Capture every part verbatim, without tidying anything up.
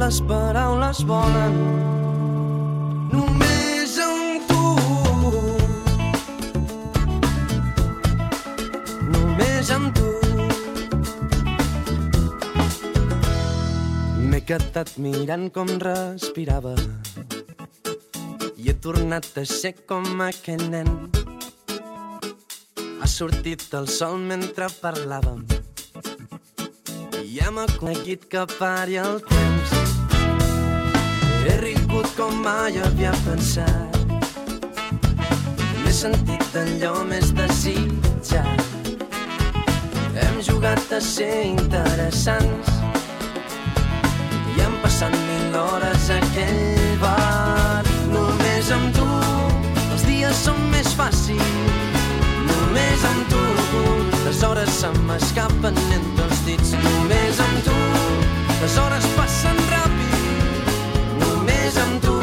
les paraules volen només amb tu. Només amb tu. M'he quedat mirant com respirava i he tornat a ser com aquell nen. Ha sortit el sol mentre parlàvem i hem aconseguit que pari el temps. He rigut com mai havia pensat, m'he sentit allò més desitjat. Hem jugat a ser interessants i hem passat mil hores a aquell bar. Només amb tu els dies són més fàcils. Només amb tu les hores se m'escapen entre els dits. Només amb tu les hores passen ràpid. Només amb tu,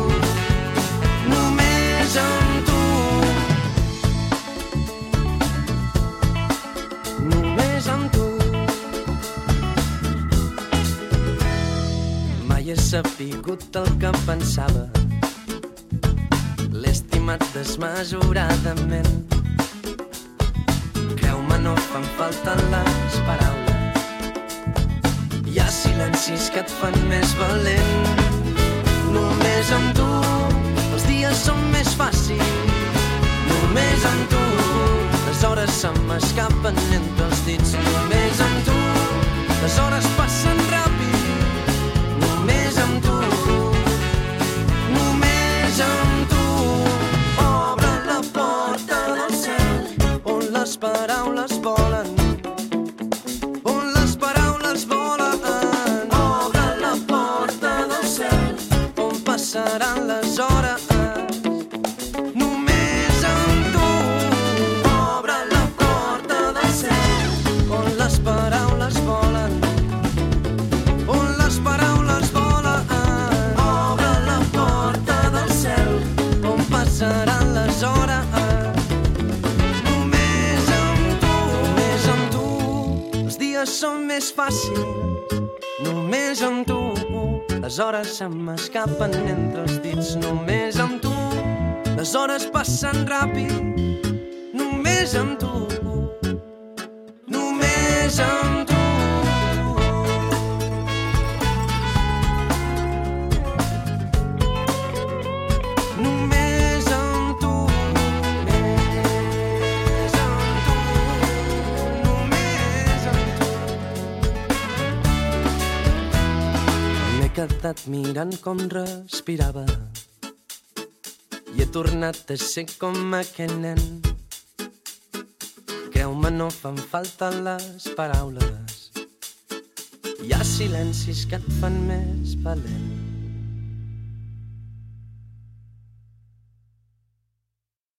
només amb tu, només amb tu. Mai he sapigut el que pensava, l'he estimat desmesuradament. Creu-me, no fan falta les paraules, hi ha silencis que et fan més valent. Només amb tu els dies són més fàcils. Només amb tu les hores se m'escapen entre els dits. Només amb tu les hores passen ràpid. Només amb tu, només amb tu. Obre la porta del cel on les paraules volen, on les paraules volen. Obre la porta del cel on passaran les hores. Només amb tu. Obre la porta del cel on les paraules volen, on les paraules volen. Obre la porta del cel on passaran les hores. Són més fàcils. Només amb tu les hores se m'escapen entre els dits. Només amb tu les hores passen ràpid. Només amb tu, només amb tu. Només amb tu, només amb tu, només amb tu. M'he quedat mirant com respirava i he tornat a ser com aquell nen. Creu-me, no fan falta les paraules, hi ha silencis que et fan més valent.